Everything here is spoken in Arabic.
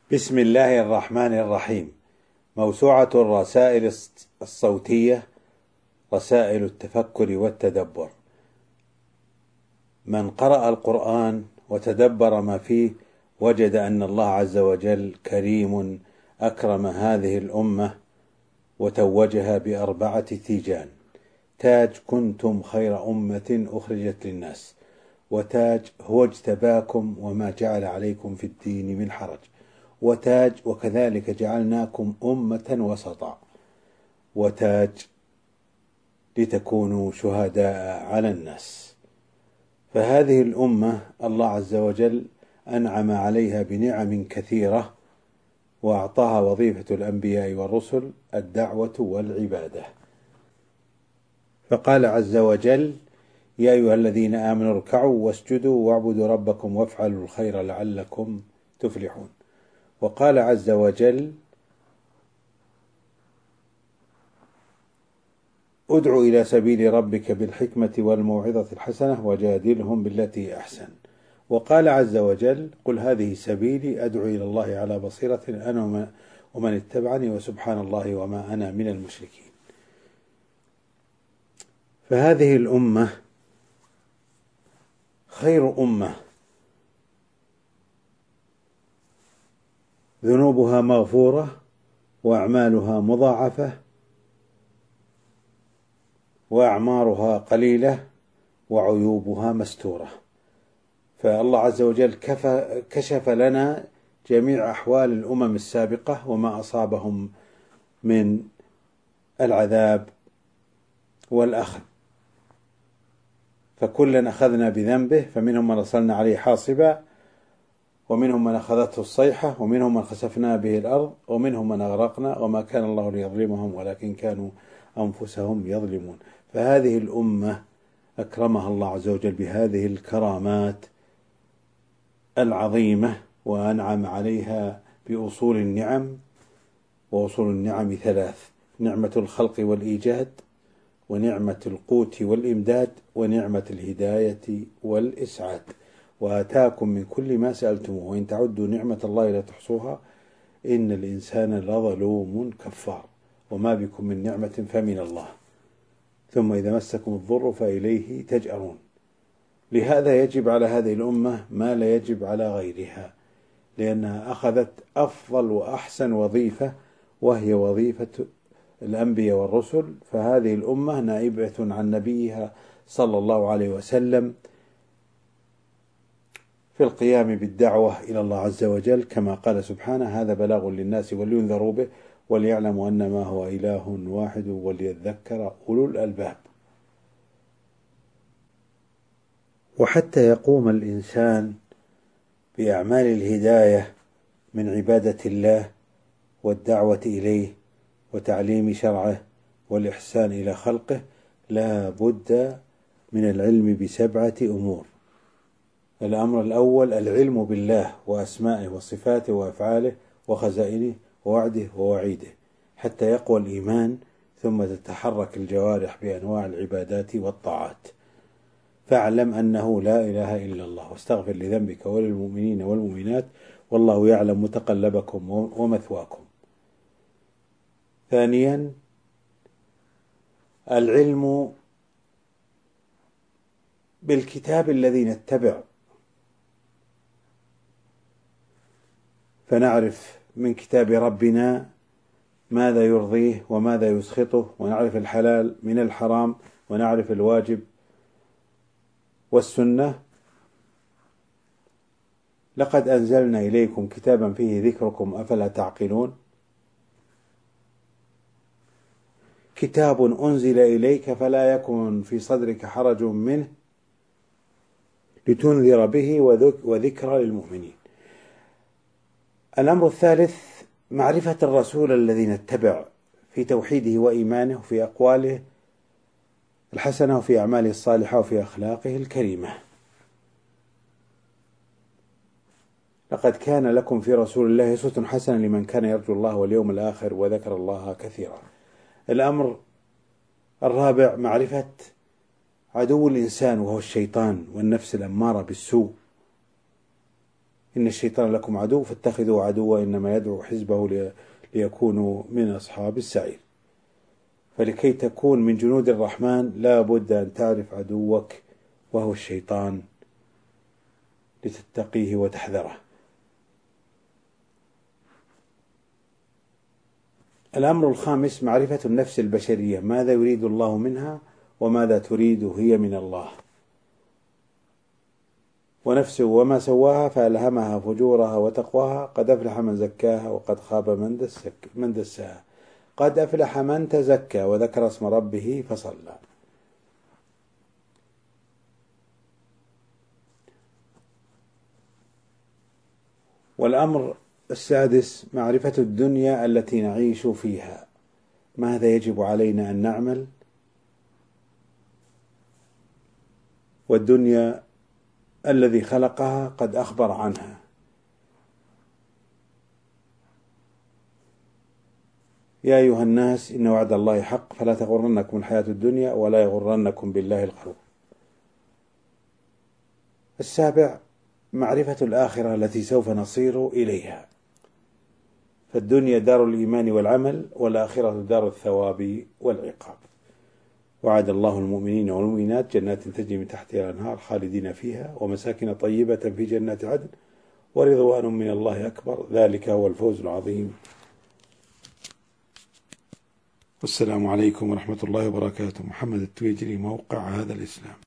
بسم الله الرحمن الرحيم. موسوعة الرسائل الصوتية، رسائل التفكر والتدبر. من قرأ القرآن وتدبر ما فيه وجد أن الله عز وجل كريم أكرم هذه الأمة وتوجها ب4 تيجان: تاج كنتم خير أمة أخرجت للناس، وتاج هو اجتباكم وما جعل عليكم في الدين من حرج، وتاج وكذلك جعلناكم أمة وسطا، وتاج لتكونوا شهداء على الناس. فهذه الأمة الله عز وجل أنعم عليها بنعم كثيرة، وأعطاها وظيفة الأنبياء والرسل الدعوة والعبادة. فقال عز وجل: يا أيها الذين آمنوا اركعوا واسجدوا واعبدوا ربكم وافعلوا الخير لعلكم تفلحون. وقال عز وجل: ادع إلى سبيل ربك بالحكمة والموعظة الحسنة وجادلهم بالتي أحسن. وقال عز وجل: قل هذه سبيلي أدعو إلى الله على بصيرة أنا ومن اتبعني وسبحان الله وما أنا من المشركين. فهذه الأمة خير أمة، ذنوبها مغفورة وأعمالها مضاعفة وأعمارها قليلة وعيوبها مستورة. فالله عز وجل كشف لنا جميع أحوال الأمم السابقة وما أصابهم من العذاب والأخذ، فكلا أخذنا بذنبه، فمنهم من أرسلنا عليه حاصبا، ومنهم من أخذته الصيحة، ومنهم من خسفنا به الأرض، ومنهم من أغرقنا، وما كان الله ليظلمهم ولكن كانوا أنفسهم يظلمون. فهذه الأمة أكرمها الله عز وجل بهذه الكرامات العظيمة، وأنعم عليها بأصول النعم. وأصول النعم 3: نعمة الخلق والإيجاد، ونعمة القوت والإمداد، ونعمة الهداية والإسعاد. وآتاكم من كل ما سألتموه وإن تعدوا نعمة الله لا تحصوها إن الإنسان لظلوم كفار. وما بكم من نعمة فمن الله، ثم إذا مسكم الضر فإليه تجأرون. لهذا يجب على هذه الأمة ما لا يجب على غيرها، لأنها أخذت أفضل وأحسن وظيفة، وهي وظيفة الأنبياء والرسل. فهذه الأمة نائبة عن نبيها صلى الله عليه وسلم في القيام بالدعوة إلى الله عز وجل، كما قال سبحانه: هذا بلاغ للناس ولينذروا به وليعلموا أنما هو إله واحد وليذكر أولو الألباب. وحتى يقوم الإنسان بأعمال الهداية من عبادة الله والدعوة إليه وتعليم شرعه والإحسان إلى خلقه، لا بد من العلم ب7 أمور. الأمر الأول: العلم بالله وأسمائه وصفاته وأفعاله وخزائنه ووعده ووعيده، حتى يقوى الإيمان، ثم تتحرك الجوارح بأنواع العبادات والطاعات. فاعلم أنه لا إله إلا الله، واستغفر لذنبك وللمؤمنين والمؤمنات، والله يعلم متقلبكم ومثواكم. ثانيا: العلم بالكتاب الذي نتبع، فنعرف من كتاب ربنا ماذا يرضيه وماذا يسخطه، ونعرف الحلال من الحرام، ونعرف الواجب والسنة. لقد أنزلنا إليكم كتابا فيه ذكركم أفلا تعقلون. كتاب أنزل إليك فلا يكن في صدرك حرج منه لتنذر به وذكرى للمؤمنين. الأمر الثالث: معرفة الرسول الذي نتبع في توحيده وإيمانه، وفي أقواله الحسنة، وفي أعماله الصالحة، وفي أخلاقه الكريمة. لقد كان لكم في رسول الله أسوة حسنة لمن كان يرجو الله واليوم الآخر وذكر الله كثيرا. الأمر الرابع: معرفة عدو الإنسان وهو الشيطان والنفس الأمارة بالسوء. إن الشيطان لكم عدو فاتخذوه عدوا إنما يدعو حزبه ليكونوا من أصحاب السعير. فلكي تكون من جنود الرحمن لا بد أن تعرف عدوك وهو الشيطان لتتقيه وتحذره. الأمر الخامس معرفة النفس البشرية، ماذا يريد الله منها وماذا تريد هي من الله. ونفسه وما سواها فألهمها فجورها وتقواها، قد أفلح من زكاها وقد خاب من دساها. قد أفلح من تزكى وذكر اسم ربه فصلى. والأمر السادس معرفة الدنيا التي نعيش فيها، ماذا يجب علينا أن نعمل. والدنيا الذي خلقها قد أخبر عنها: يا أيها الناس إن وعد الله حق فلا تغرنكم الحياة الدنيا ولا يغرنكم بالله الغرور. السابع معرفة الآخرة التي سوف نصير إليها، فالدنيا دار الإيمان والعمل والآخرة دار الثواب والعقاب. وعد الله المؤمنين والمؤمنات جنات تجري من تحتها الأنهار خالدين فيها ومساكن طيبة في جنات عدن ورضوان من الله أكبر، ذلك هو الفوز العظيم. والسلام عليكم ورحمة الله وبركاته. محمد التويجري، موقع هذا الإسلام.